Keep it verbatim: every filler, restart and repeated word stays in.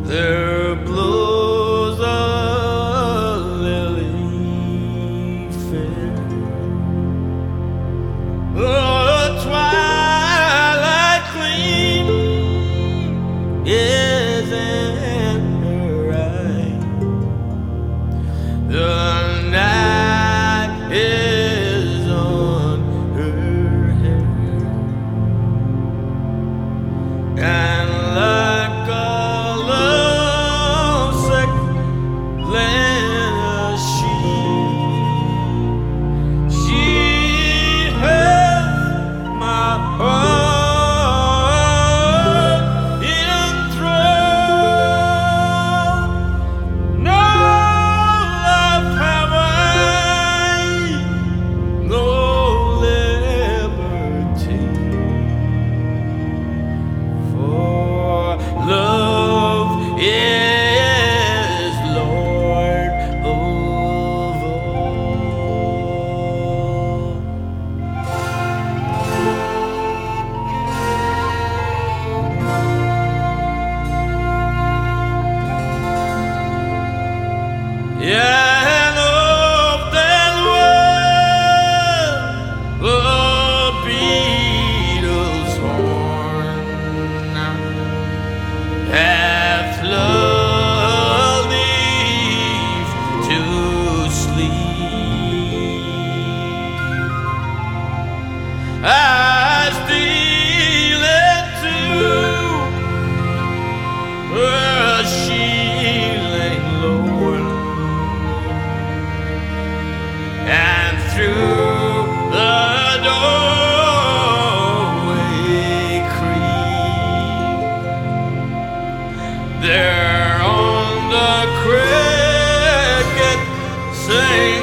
There blows a lily fair. The twilight gleam is in her eye. The night is on her hair, and like a lovesick she she has my heart in thrall. No love have I, no liberty, for love is Lord of all. Yeah, and of that world, the beetle's horn hath lulled thee to sleep. I steal into where she lay low, and through the doorway creep. There on the cricket sing